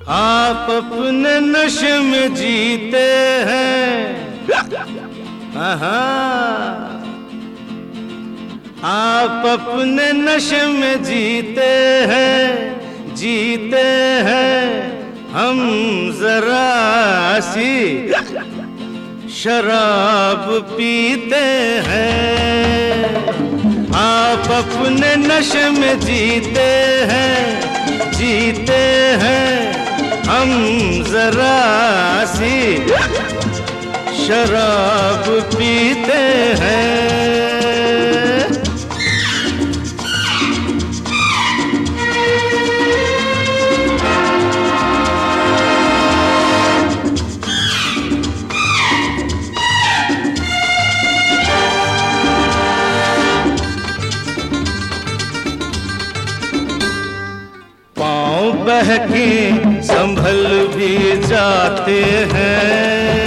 आप अपने नशे में जीते हैं। आप अपने नशे में जीते हैं, जीते हैं। हम जरा सी शराब पीते हैं। आप अपने नशे में जीते हैं, जीते हैं। हम जरा सी शराब पीते हैं। पाँव बहके संभल भी जाते हैं,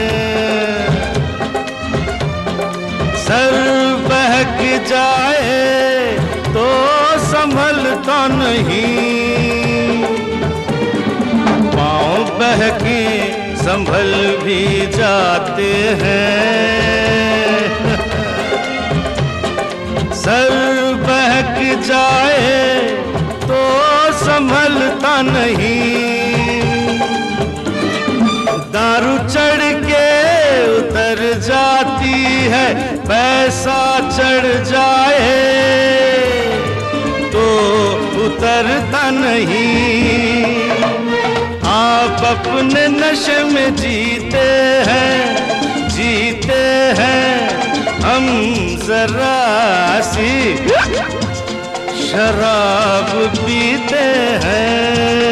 सर बहक जाए तो संभलता नहीं। पाँव बहके संभल भी जाते हैं, सर बहक जाए तो संभलता नहीं। दारू चढ़ के उतर जाती है, पैसा चढ़ जाए तो उतरता नहीं। आप अपने नशे में जीते हैं, जीते हैं। हम जरा सी शराब पीते हैं।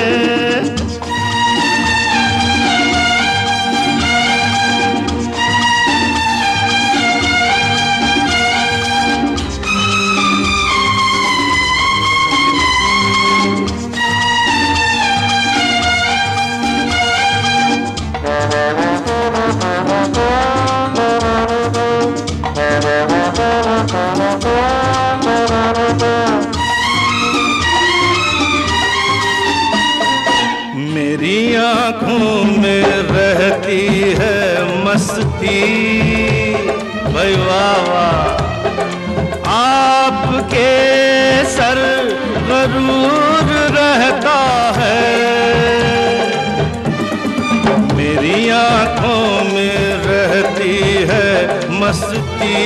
मेरी आँखों में रहती है मस्ती, भाई वाह वाह। आपके सर गरूर रहता है। मेरी आँखों में रहती है मस्ती,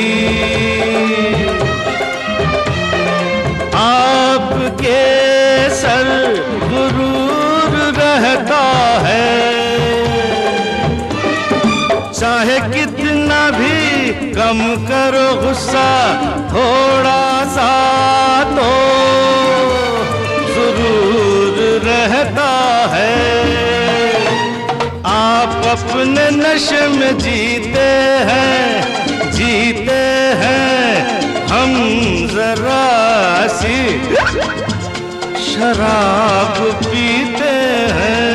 आपके सर गुरूर रहता है। चाहे कितना भी कम करो गुस्सा, थोड़ा सा तो जरूर रहता है। आप अपने नशे में जीते हैं, जीते हैं। हम जरा सी शराब पीते हैं।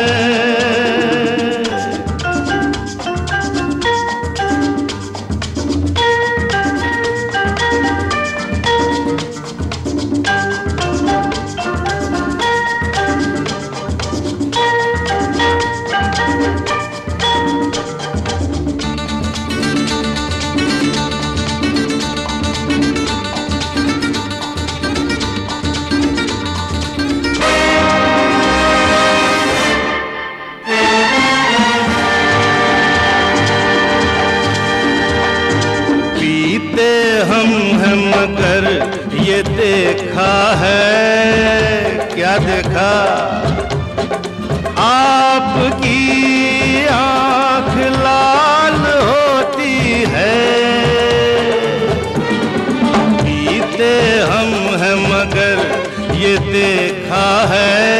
हम हैं मगर ये देखा है, क्या देखा? आपकी आँख लाल होती है। पीते हम हैं मगर ये देखा है,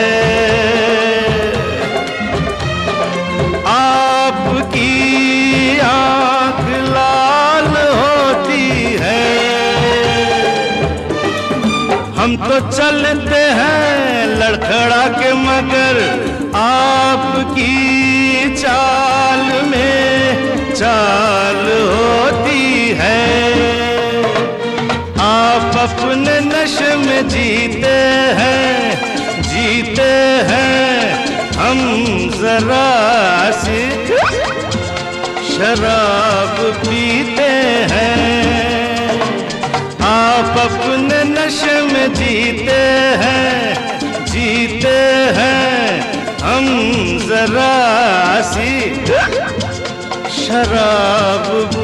आपकी आँख लाल होती है। हम तो चलते हैं लड़खड़ा के मगर आपकी चाल में चाल होती है। आप अपने नशे में जीते हैं, जीते हैं। हम जरा सी शराब पीते हैं, आप अपने नशे में जीते हैं, जीते हैं, हम जरा सी शराब